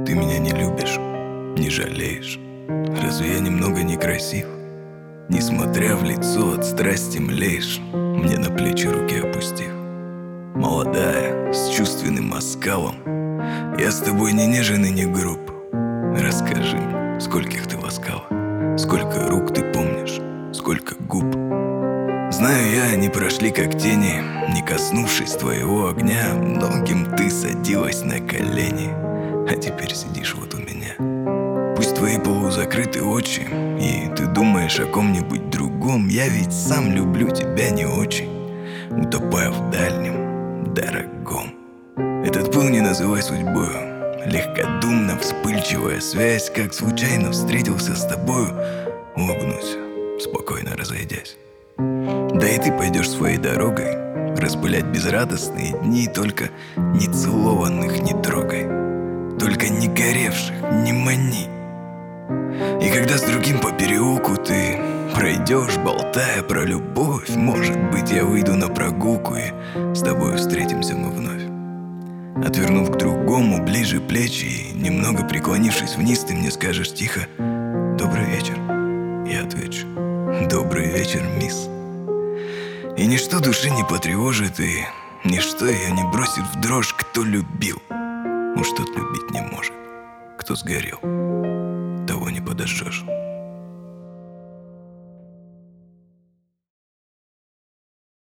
ты меня не любишь, не жалеешь? Разве я немного некрасив? Несмотря в лицо, от страсти млеешь, мне на плечи руки опустив. Молодая, с чувственным оскалом, я с тобой не нежен и не груб. Расскажи мне, скольких ты ласкала, сколько рук ты помнишь, сколько губ. Знаю я, они прошли как тени, не коснувшись твоего огня. Многим ты садилась на колени, а теперь сидишь вот у меня. Пусть твои полузакрыты очи, и ты думаешь о ком-нибудь другом. Я ведь сам люблю тебя не очень, утопая в дальнем, дорогом. Этот пыл не называй судьбою, легкодумно вспыльчивая связь. Как случайно встретился с тобою, улыбнусь, спокойно разойдясь. Да и ты пойдешь своей дорогой, распылять безрадостные дни. Только нецелованных не трогай, только не горевших не мани. И когда с другим по переулку ты пройдешь, болтая про любовь, может быть, я выйду на прогулку, и с тобой встретимся мы вновь. Отвернув к другому ближе плечи и немного преклонившись вниз, ты мне скажешь тихо: «Добрый вечер». Я отвечу: «Добрый вечер, мисс». И ничто души не потревожит, и ничто ее не бросит в дрожь. Кто любил, уж тот любить не может. Кто сгорел, того не подожжешь.